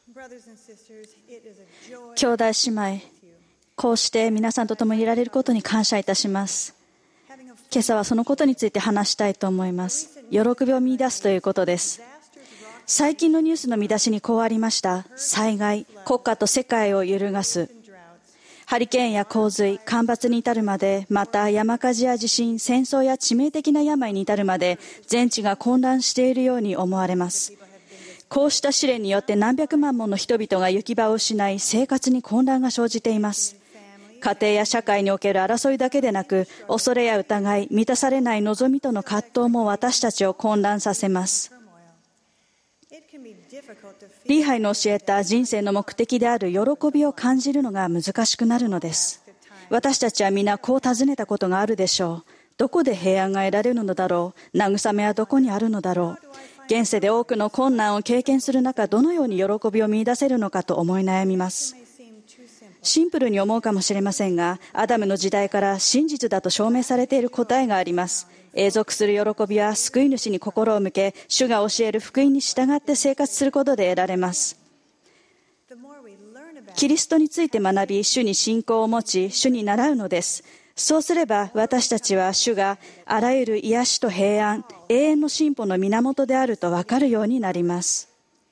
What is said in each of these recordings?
兄弟姉妹、こうして皆さんと共にいられることに感謝いたします。今朝はそのことについて話したいと思います。喜びを見出すということです。最近のニュースの見出しにこうありました。災害、国家と世界を揺るがす。ハリケーンや洪水、干ばつに至るまで、また山火事や地震、戦争や致命的な病に至るまで、全地が混乱しているように思われます。こうした試練によって何百万もの人々が行き場を失い、生活に混乱が生じています。家庭や社会における争いだけでなく、恐れや疑い、満たされない望みとの葛藤も私たちを混乱させます。リーハイの教えた人生の目的である喜びを感じるのが難しくなるのです。私たちは皆こう尋ねたことがあるでしょう。どこで平安が得られるのだろう。慰めはどこにあるのだろう。現世で多くの困難を経験する中、どのように喜びを見出せるのかと思い悩みます。シンプルに思うかもしれませんが、アダムの時代から真実だと証明されている答えがあります。永続する喜びは救い主に心を向け、主が教える福音に従って生活することで得られます。キリストについて学び、主に信仰を持ち、主に倣うのです。そうすれば私たちは主があらゆる癒しと平安、永遠の進歩の源であると分かるようになります。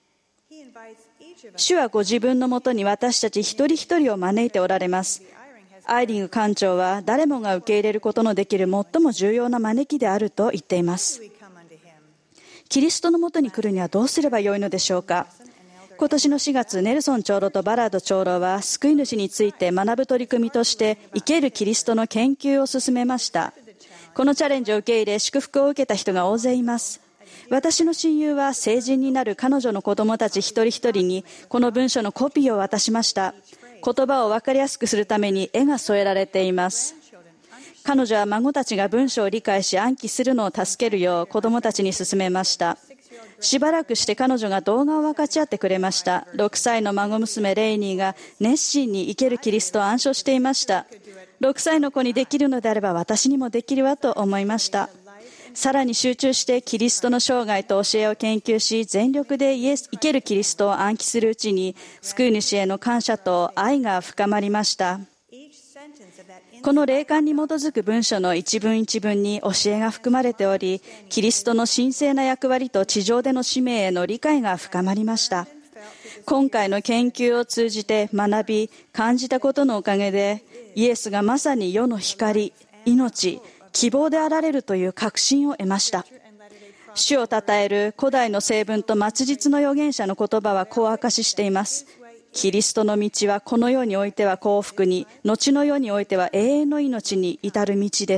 主はご自分のもとに私たち一人一人を招いておられます。アイリング館長は誰もが受け入れることのできる最も重要な招きであると言っています。キリストのもとに来るにはどうすればよいのでしょうか。今年の4月、ネルソン長老とバラード長老は救い主について学ぶ取り組みとして生けるキリストの研究を進めました。このチャレンジを受け入れ祝福を受けた人が大勢います。私の親友は成人になる彼女の子供たち一人一人にこの文書のコピーを渡しました。言葉を分かりやすくするために絵が添えられています。彼女は孫たちが文章を理解し暗記するのを助けるよう子供たちに勧めました。しばらくして彼女が動画を分かち合ってくれました。6歳の孫娘レイニーが熱心に生けるキリストを暗唱していました。6歳の子にできるのであれば私にもできるわと思いました。さらに集中してキリストの生涯と教えを研究し、全力で生けるキリストを暗記するうちに救い主への感謝と愛が深まりました。この霊感に基づく文書の一文一文に教えが含まれており、キリストの神聖な役割と地上での使命への理解が深まりました。今回の研究を通じて学び、感じたことのおかげで、イエスがまさに世の光、命、希望であられるという確信を得ました。主を称える古代の聖文と末日の預言者の言葉はこう証ししています。キリストの道はこの世においては幸福に、後の世においては永遠の命に至る道です。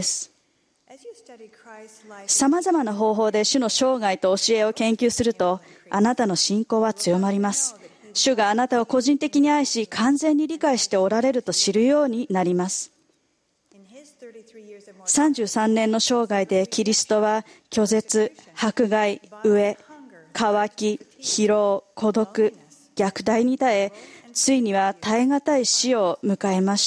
さまざまな方法で主の生涯と教えを研究すると、あなたの信仰は強まります。主があなたを個人的に愛し、完全に理解しておられると知るようになります。33年の生涯でキリストは拒絶、迫害、飢え、渇き、疲労、孤独、虐待に耐え、ついには耐え難い死を迎えました。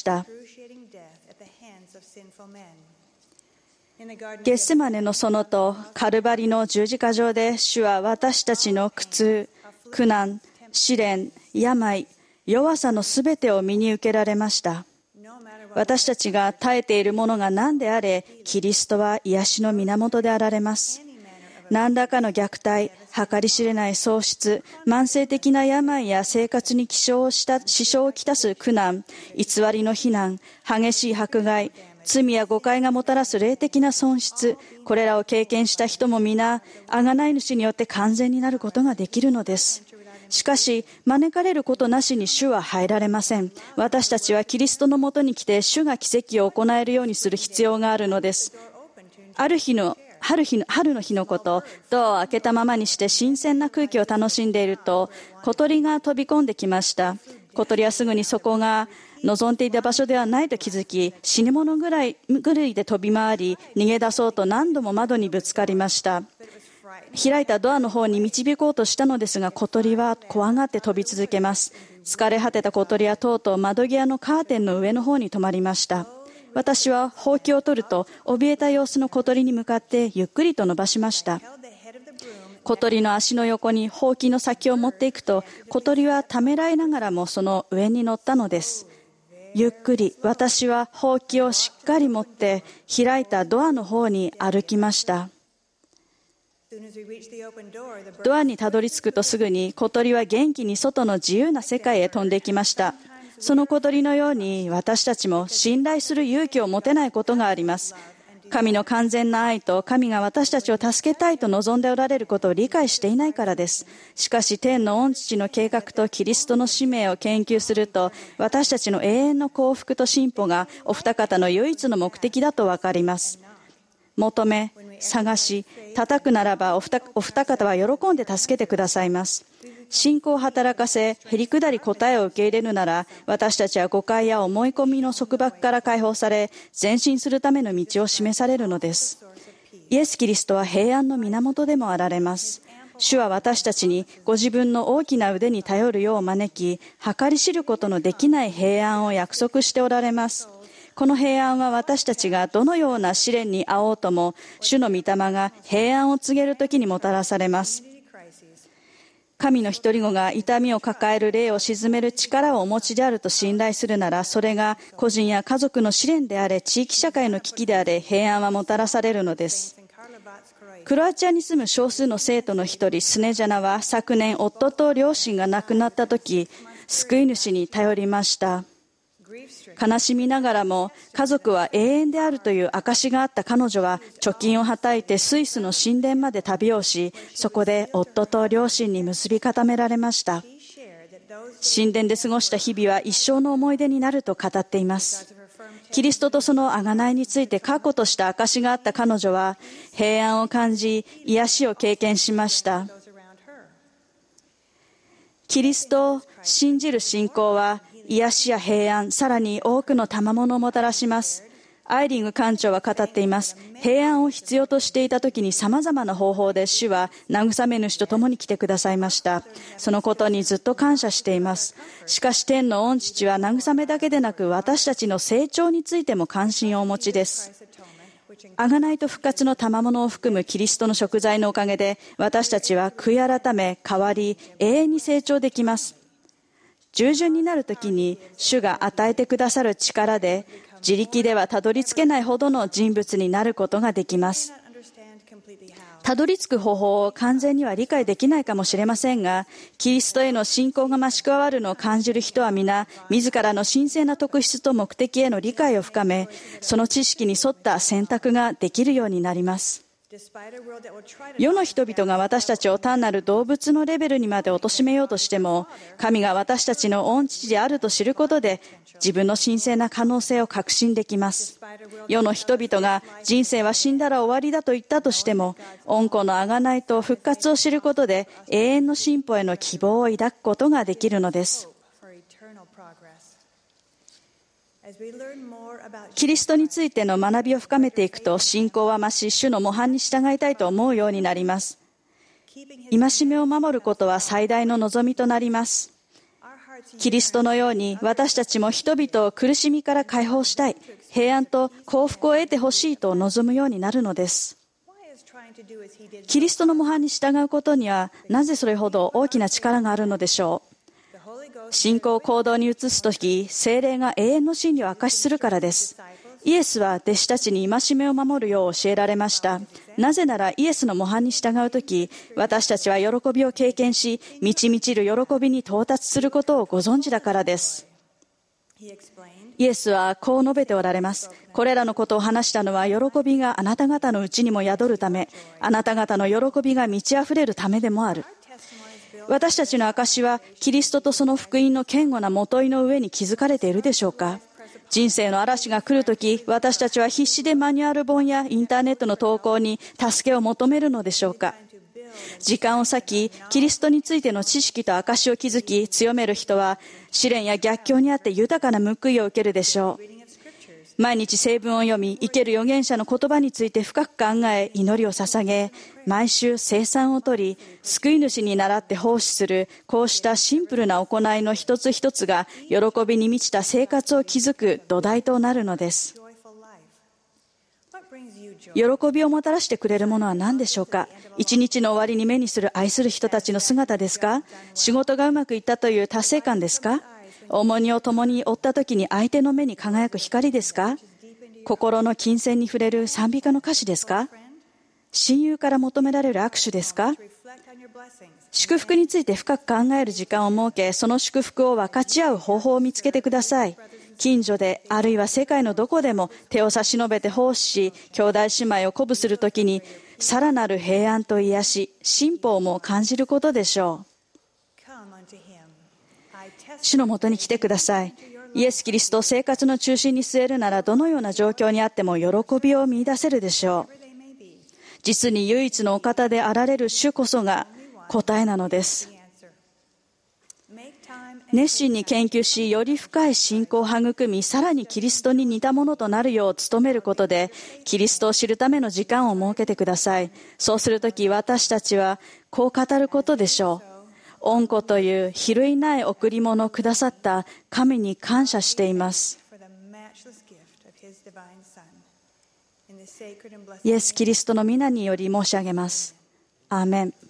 ゲッセマネの園とカルバリの十字架上で主は私たちの苦痛、苦難、試練、病、弱さのすべてを身に受けられました。私たちが耐えているものが何であれ、キリストは癒しの源であられます。何らかの虐待、計り知れない喪失、慢性的な病や生活に支障をきたす苦難、偽りの非難、激しい迫害、罪や誤解がもたらす霊的な損失、これらを経験した人も皆、贖い主によって完全になることができるのです。しかし、招かれることなしに主は入られません。私たちはキリストのもとに来て、主が奇跡を行えるようにする必要があるのです。春の日のこと、ドアを開けたままにして新鮮な空気を楽しんでいると、小鳥が飛び込んできました。小鳥はすぐにそこが望んでいた場所ではないと気づき、死に物狂いで飛び回り、逃げ出そうと何度も窓にぶつかりました。開いたドアの方に導こうとしたのですが、小鳥は怖がって飛び続けます。疲れ果てた小鳥はとうとう窓際のカーテンの上の方に止まりました。私はほうきを取ると、怯えた様子の小鳥に向かってゆっくりと伸ばしました。 小鳥の足の横にほうきの先を持っていくと、小鳥はためらいながらもその上に乗ったのです。ゆっくり私はほうきをしっかり持って開いたドアの方に歩きました。ドアにたどり着くとすぐに小鳥は元気に外の自由な世界へ飛んでいきました。その小鳥のように私たちも信頼する勇気を持てないことがあります。神の完全な愛と神が私たちを助けたいと望んでおられることを理解していないからです。しかし天の御父の計画とキリストの使命を研究すると、私たちの永遠の幸福と進歩がお二方の唯一の目的だとわかります。求め、探し、叩くならばお二方は喜んで助けてくださいます。信仰を働かせ、へりくだり答えを受け入れるなら、私たちは誤解や思い込みの束縛から解放され、前進するための道を示されるのです。イエス・キリストは平安の源でもあられます。主は私たちにご自分の大きな腕に頼るよう招き、計り知ることのできない平安を約束しておられます。この平安は私たちがどのような試練に遭おうとも、主の御霊が平安を告げるときにもたらされます。神の一人子が痛みを抱える霊を鎮める力をお持ちであると信頼するなら、それが個人や家族の試練であれ、地域社会の危機であれ、平安はもたらされるのです。クロアチアに住む少数の生徒の一人、スネジャナは昨年夫と両親が亡くなった時、救い主に頼りました。悲しみながらも家族は永遠であるという証があった彼女は、貯金をはたいてスイスの神殿まで旅をし、そこで夫と両親に結び固められました。神殿で過ごした日々は一生の思い出になると語っています。キリストとその贖いについて確固とした証があった彼女は、平安を感じ、癒しを経験しました。キリストを信じる信仰は、癒しや平安、さらに多くの賜物をもたらします。アイリング館長は語っています。平安を必要としていた時に様々な方法で主は慰め主と共に来てくださいました。そのことにずっと感謝しています。しかし天の御父は慰めだけでなく、私たちの成長についても関心をお持ちです。贖いと復活の賜物を含むキリストの贖罪のおかげで、私たちは悔い改め、変わり、永遠に成長できます。従順になるときに主が与えてくださる力で、自力ではたどり着けないほどの人物になることができます。たどり着く方法を完全には理解できないかもしれませんが、キリストへの信仰が増し加わるのを感じる人は皆、自らの神聖な特質と目的への理解を深め、その知識に沿った選択ができるようになります。世の人々が私たちを単なる動物のレベルにまで貶めようとしても、神が私たちの御父であると知ることで、自分の神聖な可能性を確信できます。世の人々が人生は死んだら終わりだと言ったとしても、御子の贖いと復活を知ることで、永遠の進歩への希望を抱くことができるのです。キリストについての学びを深めていくと、信仰は増し、主の模範に従いたいと思うようになります。戒めを守ることは最大の望みとなります。キリストのように私たちも人々を苦しみから解放したい、平安と幸福を得てほしいと望むようになるのです。キリストの模範に従うことには、なぜそれほど大きな力があるのでしょう。信仰を行動に移すとき、聖霊が永遠の真理を明かしするからです。イエスは弟子たちに戒めを守るよう教えられました。なぜならイエスの模範に従うとき、私たちは喜びを経験し、満ち満ちる喜びに到達することをご存知だからです。イエスはこう述べておられます。これらのことを話したのは、喜びがあなた方のうちにも宿るため、あなた方の喜びが満ち溢れるためでもある。私たちの証はキリストとその福音の堅固な元井の上に築かれているでしょうか。人生の嵐が来るとき、私たちは必死でマニュアル本やインターネットの投稿に助けを求めるのでしょうか。時間を割き、キリストについての知識と証を築き強める人は、試練や逆境にあって豊かな報いを受けるでしょう。毎日聖文を読み、生ける預言者の言葉について深く考え、祈りを捧げ、毎週聖餐をとり、救い主に倣って奉仕する、こうしたシンプルな行いの一つ一つが、喜びに満ちた生活を築く土台となるのです。 喜びをもたらしてくれるものは何でしょうか。一日の終わりに目にする愛する人たちの姿ですか。仕事がうまくいったという達成感ですか。重荷を共に負った時に相手の目に輝く光ですか。心の金銭に触れる賛美歌の歌詞ですか。親友から求められる握手ですか。祝福について深く考える時間を設け、その祝福を分かち合う方法を見つけてください。近所で、あるいは世界のどこでも手を差し伸べて奉仕し、兄弟姉妹を鼓舞するときに、さらなる平安と癒し、進歩も感じることでしょう。主のもとに来てください。イエス・キリストを生活の中心に据えるなら、どのような状況にあっても喜びを見出せるでしょう。実に唯一のお方であられる主こそが答えなのです。熱心に研究し、より深い信仰を育み、さらにキリストに似たものとなるよう努めることで、キリストを知るための時間を設けてください。そうするとき、私たちはこう語ることでしょう。恩子という比類ない贈り物をくださった神に感謝しています。イエス・キリストの皆により申し上げます。アーメン。